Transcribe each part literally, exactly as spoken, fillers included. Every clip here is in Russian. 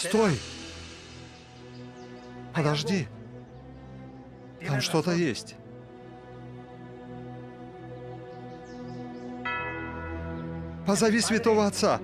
Стой! Подожди. Там что-то есть. Позови святого отца.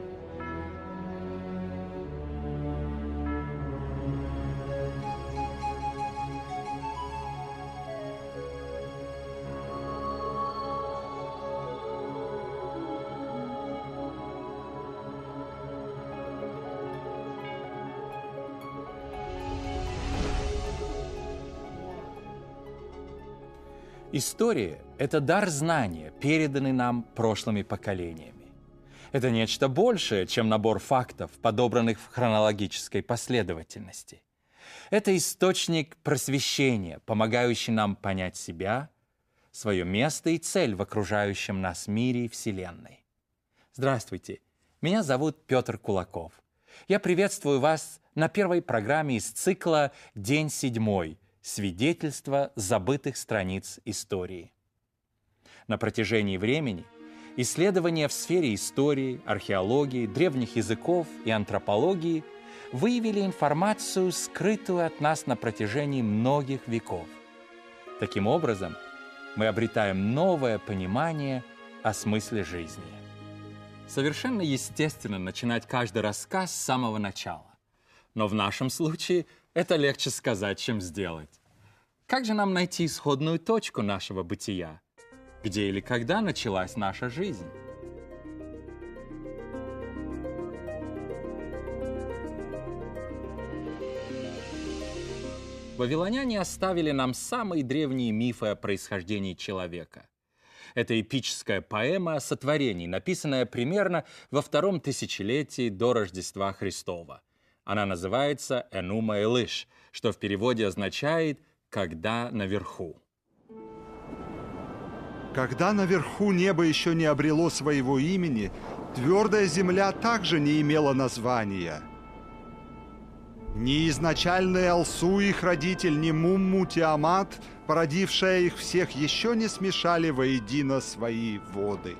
История – это дар знания, переданный нам прошлыми поколениями. Это нечто большее, чем набор фактов, подобранных в хронологической последовательности. Это источник просвещения, помогающий нам понять себя, свое место и цель в окружающем нас мире и Вселенной. Здравствуйте, меня зовут Петр Кулаков. Я приветствую вас на первой программе из цикла «День седьмой. Свидетельства забытых страниц истории». На протяжении времени исследования в сфере истории, археологии, древних языков и антропологии выявили информацию, скрытую от нас на протяжении многих веков. Таким образом, мы обретаем новое понимание о смысле жизни. Совершенно естественно начинать каждый рассказ с самого начала. Но в нашем случае это легче сказать, чем сделать. Как же нам найти исходную точку нашего бытия? Где или когда началась наша жизнь? Вавилоняне оставили нам самые древние мифы о происхождении человека. Это эпическая поэма о сотворении, написанная примерно во втором тысячелетии до Рождества Христова. Она называется «Энума Элиш», что в переводе означает «когда наверху». Когда наверху небо еще не обрело своего имени, твердая земля также не имела названия. Ни изначальный Алсу, их родитель, ни Мумму Тиамат, породившая их всех, еще не смешали воедино свои воды.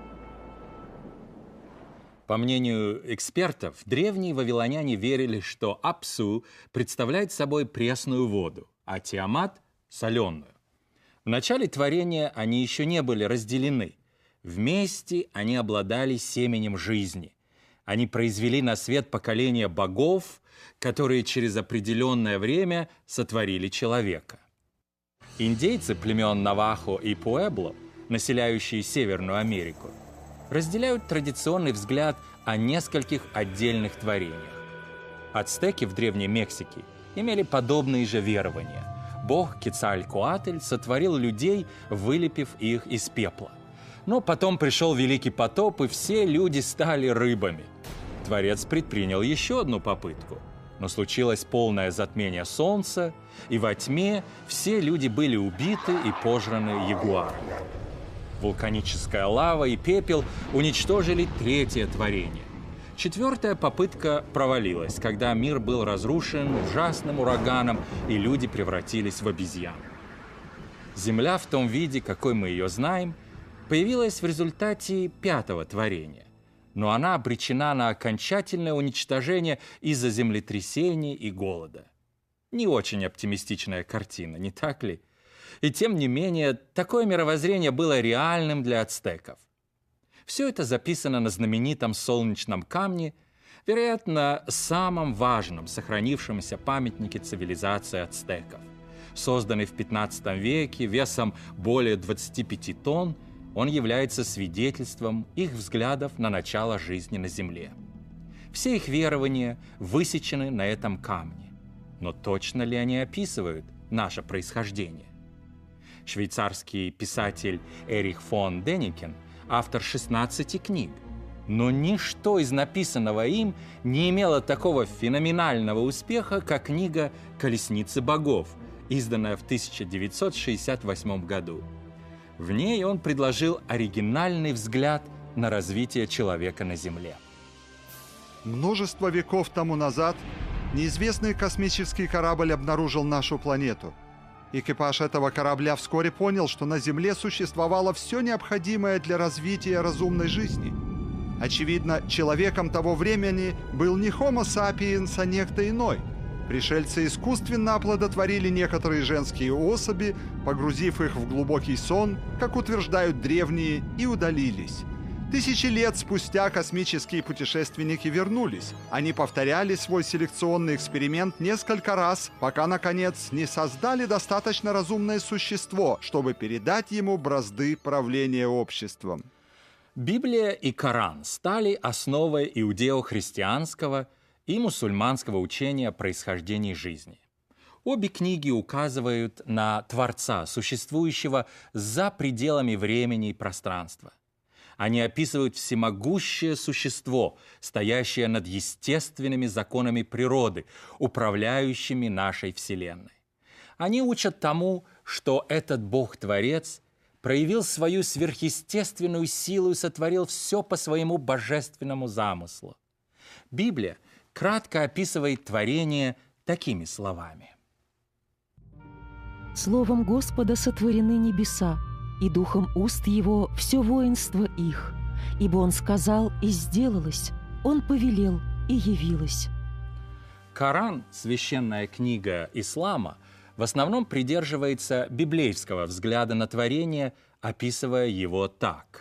По мнению экспертов, древние вавилоняне верили, что Апсу представляет собой пресную воду, а Тиамат – соленую. В начале творения они еще не были разделены. Вместе они обладали семенем жизни. Они произвели на свет поколение богов, которые через определенное время сотворили человека. Индейцы племен Навахо и Пуэбло, населяющие Северную Америку, разделяют традиционный взгляд о нескольких отдельных творениях. Ацтеки в Древней Мексике имели подобные же верования. Бог Кецалькоатль сотворил людей, вылепив их из пепла. Но потом пришел Великий потоп, и все люди стали рыбами. Творец предпринял еще одну попытку. Но случилось полное затмение солнца, и во тьме все люди были убиты и пожраны ягуарами. Вулканическая лава и пепел уничтожили третье творение. Четвертая попытка провалилась, когда мир был разрушен ужасным ураганом, и люди превратились в обезьян. Земля в том виде, какой мы ее знаем, появилась в результате пятого творения. Но она обречена на окончательное уничтожение из-за землетрясений и голода. Не очень оптимистичная картина, не так ли? И тем не менее, такое мировоззрение было реальным для ацтеков. Все это записано на знаменитом солнечном камне, вероятно, самом важном сохранившемся памятнике цивилизации ацтеков. Созданный в пятнадцатом веке весом более двадцати пяти тонн, он является свидетельством их взглядов на начало жизни на Земле. Все их верования высечены на этом камне. Но точно ли они описывают наше происхождение? Швейцарский писатель Эрих фон Деникен – автор шестнадцати книг. Но ничто из написанного им не имело такого феноменального успеха, как книга «Колесницы богов», изданная в тысяча девятьсот шестьдесят восьмом году. В ней он предложил оригинальный взгляд на развитие человека на Земле. Множество веков тому назад неизвестный космический корабль обнаружил нашу планету. Экипаж этого корабля вскоре понял, что на Земле существовало все необходимое для развития разумной жизни. Очевидно, человеком того времени был не Homo sapiens, а некто иной. Пришельцы искусственно оплодотворили некоторые женские особи, погрузив их в глубокий сон, как утверждают древние, и удалились. Тысячи лет спустя космические путешественники вернулись. Они повторяли свой селекционный эксперимент несколько раз, пока, наконец, не создали достаточно разумное существо, чтобы передать ему бразды правления обществом. Библия и Коран стали основой иудео-христианского и мусульманского учения о происхождении жизни. Обе книги указывают на Творца, существующего за пределами времени и пространства. Они описывают всемогущее существо, стоящее над естественными законами природы, управляющими нашей Вселенной. Они учат тому, что этот Бог-творец проявил свою сверхъестественную силу и сотворил все по своему божественному замыслу. Библия кратко описывает творение такими словами. «Словом Господа сотворены небеса, и духом уст Его все воинство их. Ибо Он сказал, и сделалось, Он повелел, и явилось». Коран, священная книга ислама, в основном придерживается библейского взгляда на творение, описывая его так.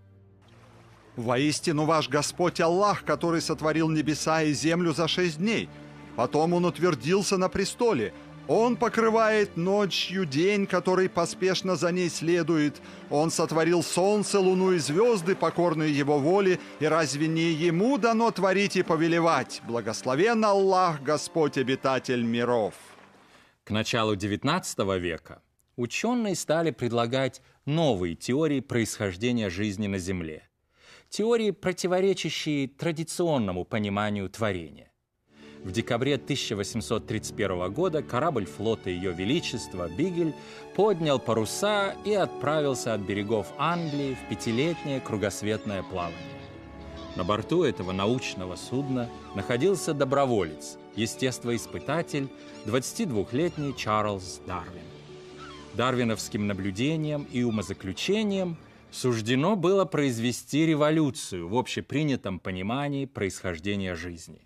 «Воистину ваш Господь Аллах, который сотворил небеса и землю за шесть дней. Потом Он утвердился на престоле. Он покрывает ночью день, который поспешно за ней следует. Он сотворил солнце, луну и звезды, покорные Его воле, и разве не Ему дано творить и повелевать? Благословен Аллах, Господь обитатель миров». К началу девятнадцатого века ученые стали предлагать новые теории происхождения жизни на Земле. Теории, противоречащие традиционному пониманию творения. В декабре тысяча восемьсот тридцать первого года корабль флота Ее Величества «Бигель» поднял паруса и отправился от берегов Англии в пятилетнее кругосветное плавание. На борту этого научного судна находился доброволец, естествоиспытатель, двадцатидвухлетний Чарльз Дарвин. Дарвиновским наблюдением и умозаключением суждено было произвести революцию в общепринятом понимании происхождения жизни.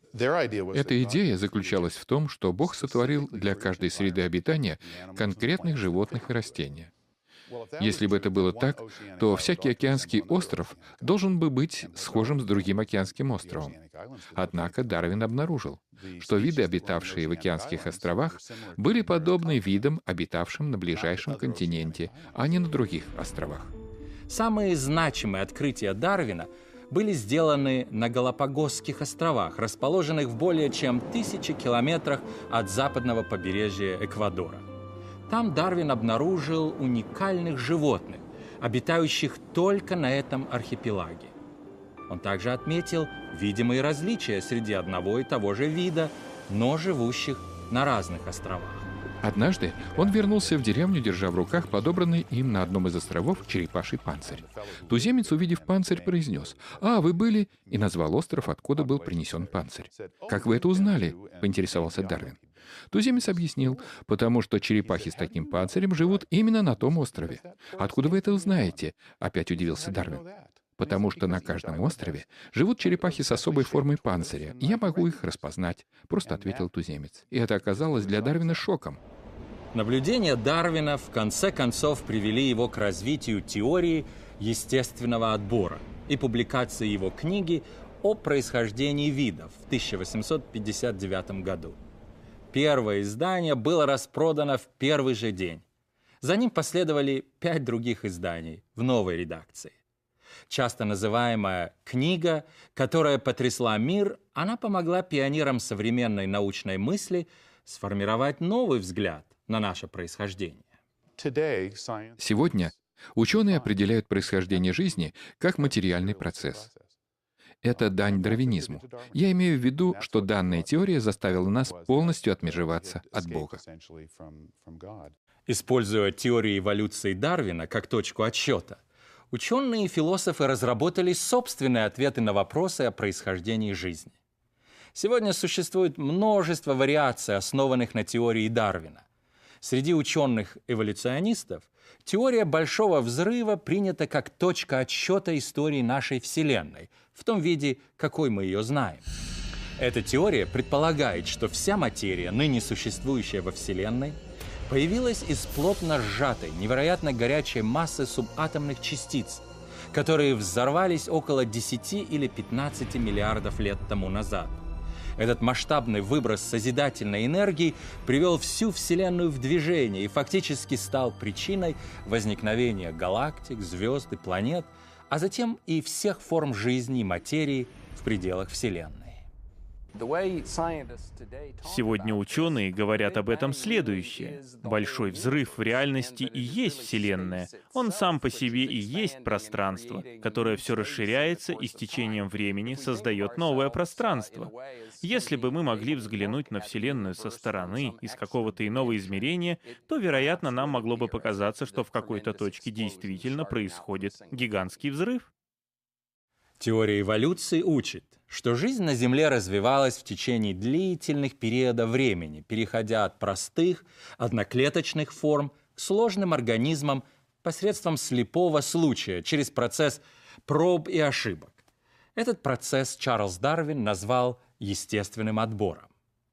Эта идея заключалась в том, что Бог сотворил для каждой среды обитания конкретных животных и растения. Если бы это было так, то всякий океанский остров должен бы быть схожим с другим океанским островом. Однако Дарвин обнаружил, что виды, обитавшие в океанских островах, были подобны видам, обитавшим на ближайшем континенте, а не на других островах. Самые значимые открытия Дарвина были сделаны на Галапагосских островах, расположенных в более чем тысячи километрах от западного побережья Эквадора. Там Дарвин обнаружил уникальных животных, обитающих только на этом архипелаге. Он также отметил видимые различия среди одного и того же вида, но живущих на разных островах. Однажды он вернулся в деревню, держа в руках подобранный им на одном из островов черепаший панцирь. Туземец, увидев панцирь, произнес: «А, вы были...» и назвал остров, откуда был принесен панцирь. «Как вы это узнали?» — поинтересовался Дарвин. Туземец объяснил: «Потому что черепахи с таким панцирем живут именно на том острове». «Откуда вы это узнаете?» — опять удивился Дарвин. «Потому что на каждом острове живут черепахи с особой формой панциря, и я могу их распознать», — просто ответил туземец. И это оказалось для Дарвина шоком. Наблюдения Дарвина в конце концов привели его к развитию теории естественного отбора и публикации его книги о происхождении видов в тысяча восемьсот пятьдесят девятом году. Первое издание было распродано в первый же день. За ним последовали пять других изданий в новой редакции. Часто называемая «книга», которая потрясла мир, она помогла пионерам современной научной мысли сформировать новый взгляд на наше происхождение. Сегодня ученые определяют происхождение жизни как материальный процесс. Это дань дарвинизму. Я имею в виду, что данная теория заставила нас полностью отмежеваться от Бога. Используя теорию эволюции Дарвина как точку отсчета, ученые и философы разработали собственные ответы на вопросы о происхождении жизни. Сегодня существует множество вариаций, основанных на теории Дарвина. Среди ученых-эволюционистов теория Большого взрыва принята как точка отсчета истории нашей Вселенной, в том виде, какой мы ее знаем. Эта теория предполагает, что вся материя, ныне существующая во Вселенной, появилась из плотно сжатой, невероятно горячей массы субатомных частиц, которые взорвались около десяти или пятнадцати миллиардов лет тому назад. Этот масштабный выброс созидательной энергии привел всю Вселенную в движение и фактически стал причиной возникновения галактик, звезд и планет, а затем и всех форм жизни и материи в пределах Вселенной. Сегодня ученые говорят об этом следующее. Большой взрыв в реальности и есть Вселенная. Он сам по себе и есть пространство, которое все расширяется и с течением времени создает новое пространство. Если бы мы могли взглянуть на Вселенную со стороны, из какого-то иного измерения, то, вероятно, нам могло бы показаться, что в какой-то точке действительно происходит гигантский взрыв. Теория эволюции учит, что жизнь на Земле развивалась в течение длительных периодов времени, переходя от простых, одноклеточных форм к сложным организмам посредством слепого случая, через процесс проб и ошибок. Этот процесс Чарльз Дарвин назвал естественным отбором.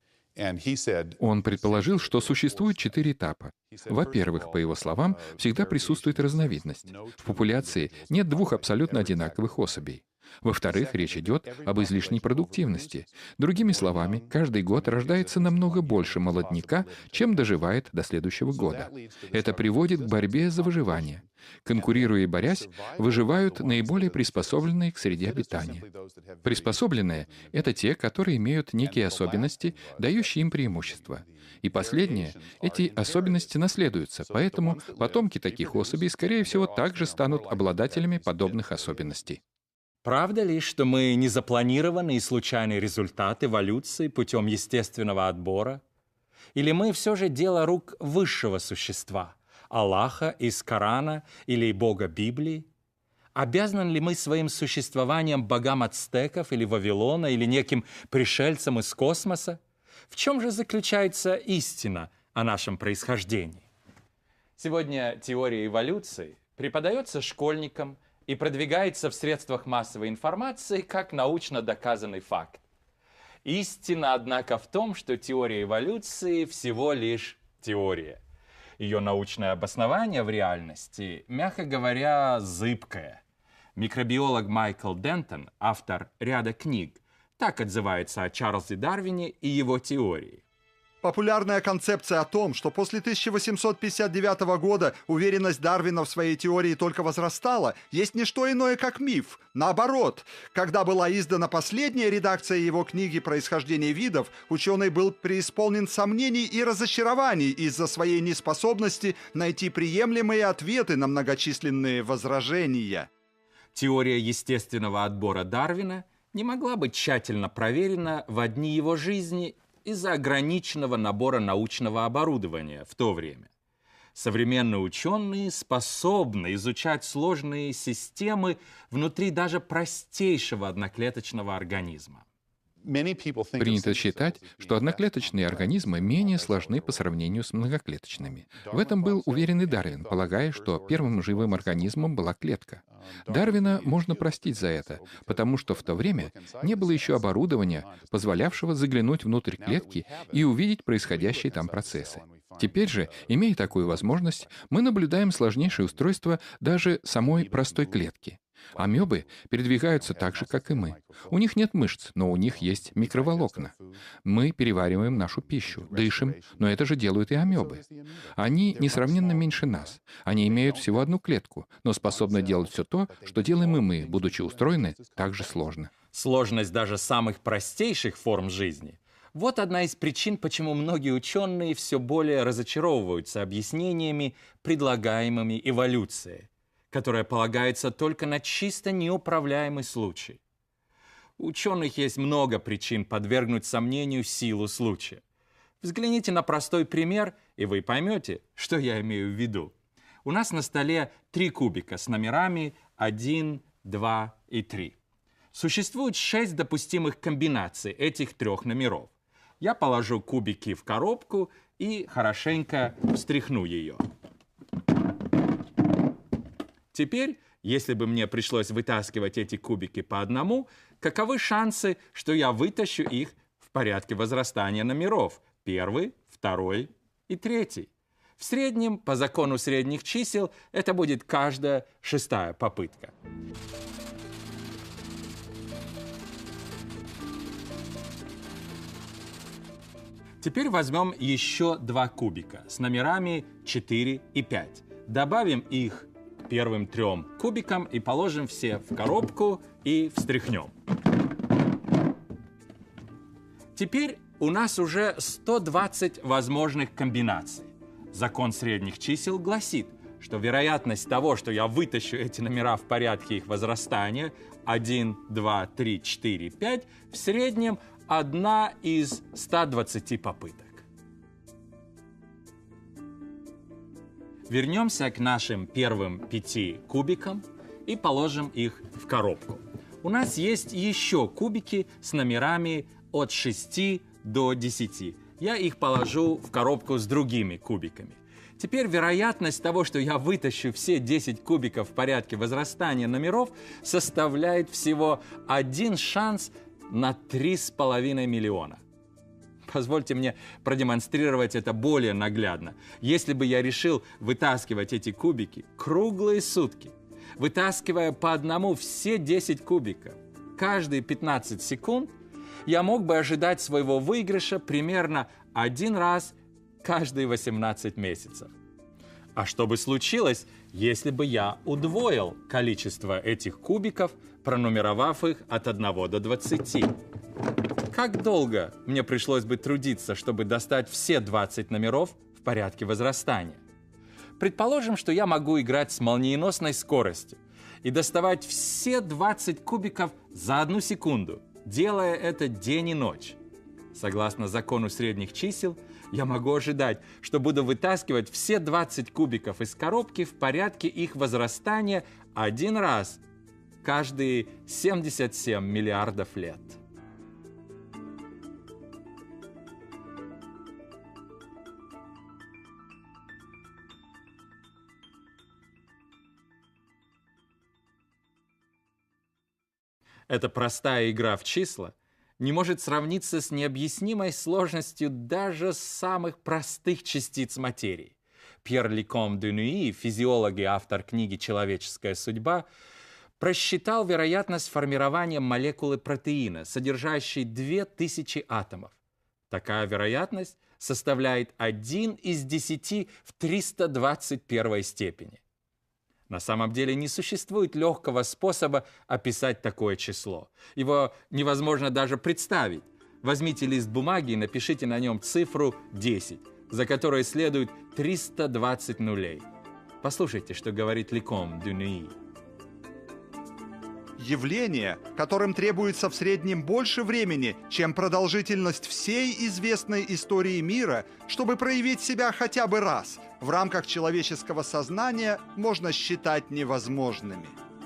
Он предположил, что существует четыре этапа. Во-первых, по его словам, всегда присутствует разновидность. В популяции нет двух абсолютно одинаковых особей. Во-вторых, речь идет об излишней продуктивности. Другими словами, каждый год рождается намного больше молодняка, чем доживает до следующего года. Это приводит к борьбе за выживание. Конкурируя и борясь, выживают наиболее приспособленные к среде обитания. Приспособленные — это те, которые имеют некие особенности, дающие им преимущество. И последнее — эти особенности наследуются, поэтому потомки таких особей, скорее всего, также станут обладателями подобных особенностей. Правда ли, что мы не запланированный и случайный результат эволюции путем естественного отбора? Или мы все же дело рук высшего существа, Аллаха из Корана или Бога Библии? Обязаны ли мы своим существованием богам ацтеков или Вавилона, или неким пришельцам из космоса? В чем же заключается истина о нашем происхождении? Сегодня теория эволюции преподается школьникам и продвигается в средствах массовой информации как научно доказанный факт. Истина, однако, в том, что теория эволюции всего лишь теория. Ее научное обоснование в реальности, мягко говоря, зыбкое. Микробиолог Майкл Дентон, автор ряда книг, так отзывается о Чарльзе Дарвине и его теории. Популярная концепция о том, что после тысяча восемьсот пятьдесят девятого года уверенность Дарвина в своей теории только возрастала, есть не что иное, как миф. Наоборот, когда была издана последняя редакция его книги «Происхождение видов», ученый был преисполнен сомнений и разочарований из-за своей неспособности найти приемлемые ответы на многочисленные возражения. Теория естественного отбора Дарвина не могла быть тщательно проверена в одни его жизни из-за ограниченного набора научного оборудования в то время. Современные ученые способны изучать сложные системы внутри даже простейшего одноклеточного организма. Принято считать, что одноклеточные организмы менее сложны по сравнению с многоклеточными. В этом был уверен и Дарвин, полагая, что первым живым организмом была клетка. Дарвина можно простить за это, потому что в то время не было еще оборудования, позволявшего заглянуть внутрь клетки и увидеть происходящие там процессы. Теперь же, имея такую возможность, мы наблюдаем сложнейшее устройство даже самой простой клетки. Амебы передвигаются так же, как и мы. У них нет мышц, но у них есть микроволокна. Мы перевариваем нашу пищу, дышим, но это же делают и амебы. Они несравненно меньше нас. Они имеют всего одну клетку, но способны делать все то, что делаем и мы, будучи устроены так же сложно. Сложность даже самых простейших форм жизни — вот одна из причин, почему многие ученые все более разочаровываются объяснениями, предлагаемыми эволюцией, которая полагается только на чисто неуправляемый случай. У ученых есть много причин подвергнуть сомнению силу случая. Взгляните на простой пример, и вы поймете, что я имею в виду. У нас на столе три кубика с номерами один, два и три. Существует шесть допустимых комбинаций этих трех номеров. Я положу кубики в коробку и хорошенько встряхну ее. Теперь, если бы мне пришлось вытаскивать эти кубики по одному, каковы шансы, что я вытащу их в порядке возрастания номеров? Первый, второй и третий. В среднем, по закону средних чисел, это будет каждая шестая попытка. Теперь возьмем еще два кубика с номерами четыре и пять. Добавим их первым трем кубикам и положим все в коробку и встряхнем. Теперь у нас уже сто двадцать возможных комбинаций. Закон средних чисел гласит, что вероятность того, что я вытащу эти номера в порядке их возрастания, один, два, три, четыре, пять, в среднем одна из ста двадцати попыток. Вернемся к нашим первым пяти кубикам и положим их в коробку. У нас есть еще кубики с номерами от шести до десяти. Я их положу в коробку с другими кубиками. Теперь вероятность того, что я вытащу все десять кубиков в порядке возрастания номеров, составляет всего один шанс на три с половиной миллиона. Позвольте мне продемонстрировать это более наглядно. Если бы я решил вытаскивать эти кубики круглые сутки, вытаскивая по одному все десять кубиков каждые пятнадцать секунд, я мог бы ожидать своего выигрыша примерно один раз каждые восемнадцать месяцев. А что бы случилось, если бы я удвоил количество этих кубиков, пронумеровав их от одного до двадцати? Как долго мне пришлось бы трудиться, чтобы достать все двадцать номеров в порядке возрастания? Предположим, что я могу играть с молниеносной скоростью и доставать все двадцать кубиков за одну секунду, делая это день и ночь. Согласно закону средних чисел, я могу ожидать, что буду вытаскивать все двадцать кубиков из коробки в порядке их возрастания один раз каждые семьдесят семь миллиардов лет. Эта простая игра в числа не может сравниться с необъяснимой сложностью даже самых простых частиц материи. Пьер Леком де Нуи, физиолог и автор книги «Человеческая судьба», просчитал вероятность формирования молекулы протеина, содержащей две тысячи атомов. Такая вероятность составляет один из десяти в триста двадцать первой степени. На самом деле не существует легкого способа описать такое число. Его невозможно даже представить. Возьмите лист бумаги и напишите на нем цифру десять, за которой следует триста двадцать нулей. Послушайте, что говорит Леком де Нуи. Явления, которым требуется в среднем больше времени, чем продолжительность всей известной истории мира, чтобы проявить себя хотя бы раз, в рамках человеческого сознания можно считать невозможными.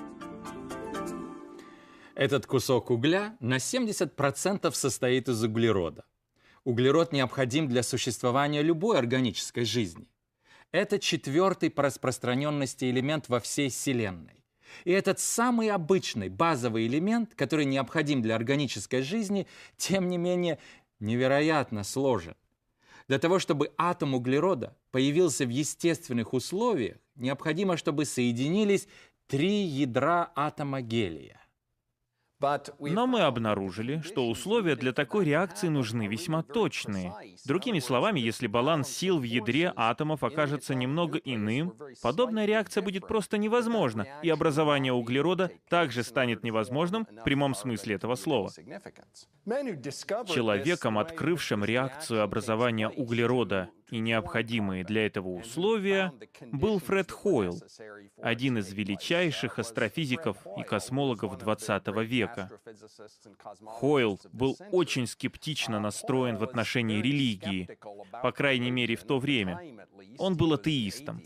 Этот кусок угля на семьдесят процентов состоит из углерода. Углерод необходим для существования любой органической жизни. Это четвертый по распространенности элемент во всей Вселенной. И этот самый обычный базовый элемент, который необходим для органической жизни, тем не менее невероятно сложен. Для того, чтобы атом углерода появился в естественных условиях, необходимо, чтобы соединились три ядра атома гелия. Но мы обнаружили, что условия для такой реакции нужны весьма точные. Другими словами, если баланс сил в ядре атомов окажется немного иным, подобная реакция будет просто невозможна, и образование углерода также станет невозможным в прямом смысле этого слова. Человеком, открывшим реакцию образования углерода и необходимые для этого условия, был Фред Хойл, один из величайших астрофизиков и космологов двадцатого века. Хойл был очень скептично настроен в отношении религии, по крайней мере в то время. Он был атеистом.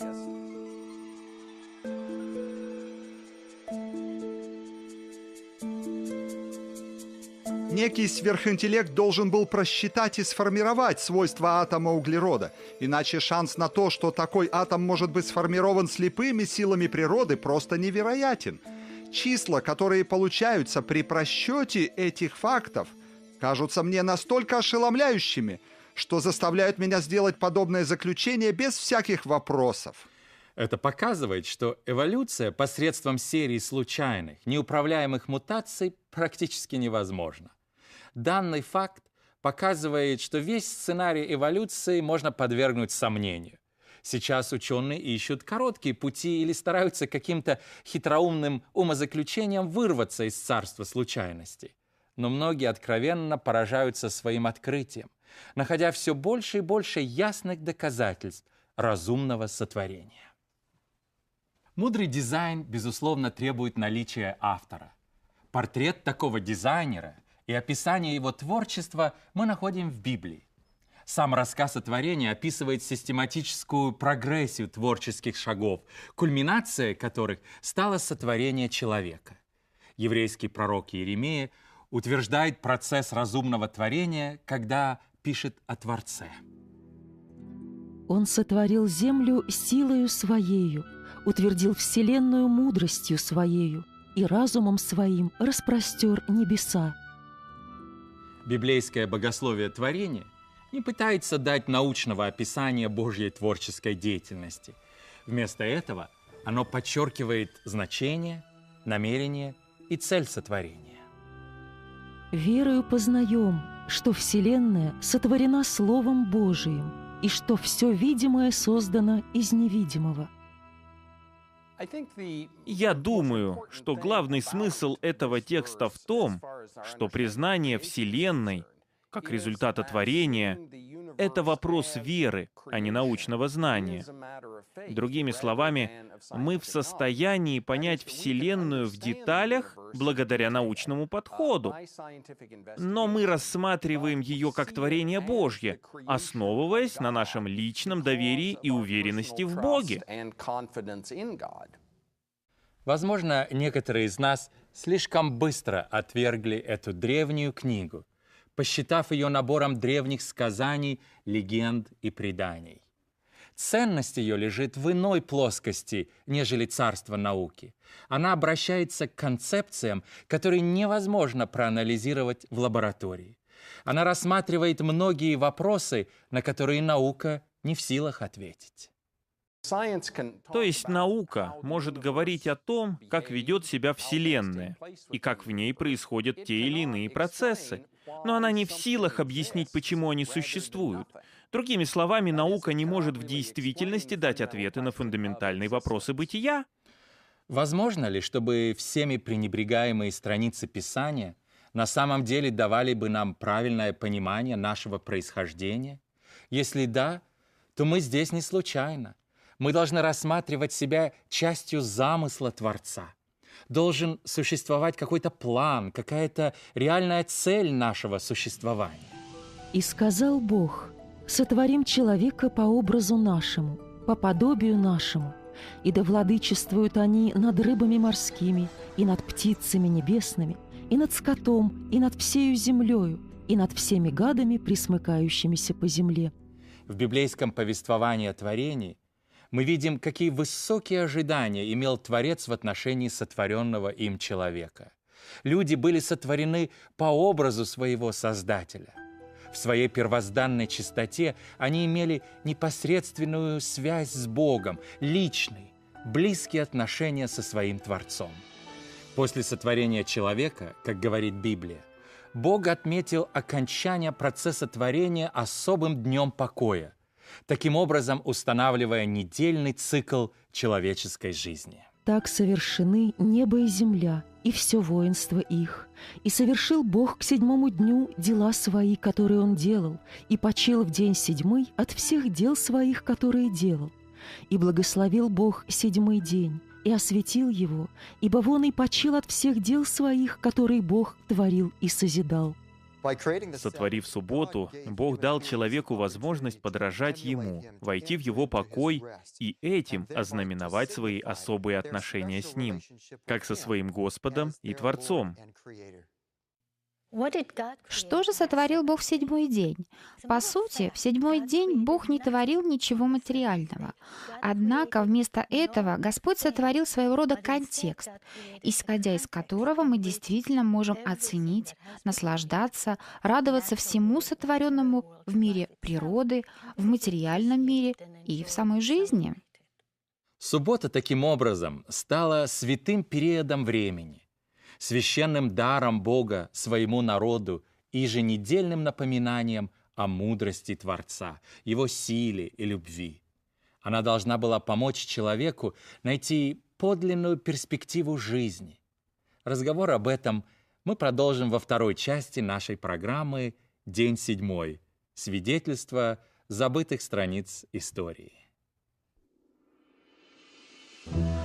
Некий сверхинтеллект должен был просчитать и сформировать свойства атома углерода, иначе шанс на то, что такой атом может быть сформирован слепыми силами природы, просто невероятен. Числа, которые получаются при просчете этих фактов, кажутся мне настолько ошеломляющими, что заставляют меня сделать подобное заключение без всяких вопросов. Это показывает, что эволюция посредством серии случайных, неуправляемых мутаций практически невозможна. Данный факт показывает, что весь сценарий эволюции можно подвергнуть сомнению. Сейчас ученые ищут короткие пути или стараются каким-то хитроумным умозаключением вырваться из царства случайностей. Но многие откровенно поражаются своим открытием, находя все больше и больше ясных доказательств разумного сотворения. Мудрый дизайн, безусловно, требует наличия автора. Портрет такого дизайнера и описание его творчества мы находим в Библии. Сам рассказ о творении описывает систематическую прогрессию творческих шагов, кульминация которых стало сотворение человека. Еврейский пророк Иеремия утверждает процесс разумного творения, когда пишет о Творце. Он сотворил землю силою Своею, утвердил вселенную мудростью Своею и разумом Своим распростер небеса. Библейское богословие творения не пытается дать научного описания Божьей творческой деятельности. Вместо этого оно подчеркивает значение, намерение и цель сотворения. Верою познаем, что вселенная сотворена Словом Божиим, и что все видимое создано из невидимого. Я думаю, что главный смысл этого текста в том, что признание Вселенной как результата творения — это вопрос веры, а не научного знания. Другими словами, мы в состоянии понять Вселенную в деталях благодаря научному подходу, но мы рассматриваем ее как творение Божье, основываясь на нашем личном доверии и уверенности в Боге. Возможно, некоторые из нас слишком быстро отвергли эту древнюю книгу, посчитав ее набором древних сказаний, легенд и преданий. Ценность ее лежит в иной плоскости, нежели царство науки. Она обращается к концепциям, которые невозможно проанализировать в лаборатории. Она рассматривает многие вопросы, на которые наука не в силах ответить. То есть наука может говорить о том, как ведет себя Вселенная и как в ней происходят те или иные процессы, но она не в силах объяснить, почему они существуют. Другими словами, наука не может в действительности дать ответы на фундаментальные вопросы бытия. Возможно ли, чтобы всеми пренебрегаемые страницы Писания на самом деле давали бы нам правильное понимание нашего происхождения? Если да, то мы здесь не случайно. Мы должны рассматривать себя частью замысла Творца. Должен существовать какой-то план, какая-то реальная цель нашего существования. «И сказал Бог: сотворим человека по образу нашему, по подобию нашему, и да владычествуют они над рыбами морскими, и над птицами небесными, и над скотом, и над всею землею, и над всеми гадами, присмыкающимися по земле». В библейском повествовании о творении мы видим, какие высокие ожидания имел Творец в отношении сотворенного им человека. Люди были сотворены по образу своего Создателя. В своей первозданной чистоте они имели непосредственную связь с Богом, личные, близкие отношения со своим Творцом. После сотворения человека, как говорит Библия, Бог отметил окончание процесса творения особым днем покоя, таким образом устанавливая недельный цикл человеческой жизни. Так совершены небо и земля, и все воинство их. И совершил Бог к седьмому дню дела свои, которые Он делал, и почил в день седьмый от всех дел своих, которые делал. И благословил Бог седьмой день, и осветил его, ибо вон и почил от всех дел своих, которые Бог творил и созидал. Сотворив субботу, Бог дал человеку возможность подражать Ему, войти в Его покой и этим ознаменовать свои особые отношения с Ним, как со своим Господом и Творцом. Что же сотворил Бог в седьмой день? По сути, в седьмой день Бог не творил ничего материального. Однако вместо этого Господь сотворил своего рода контекст, исходя из которого мы действительно можем оценить, наслаждаться, радоваться всему сотворенному в мире природы, в материальном мире и в самой жизни. Суббота таким образом стала святым периодом времени, священным даром Бога своему народу и еженедельным напоминанием о мудрости Творца, его силе и любви. Она должна была помочь человеку найти подлинную перспективу жизни. Разговор об этом мы продолжим во второй части нашей программы «День седьмой. Свидетельство забытых страниц истории».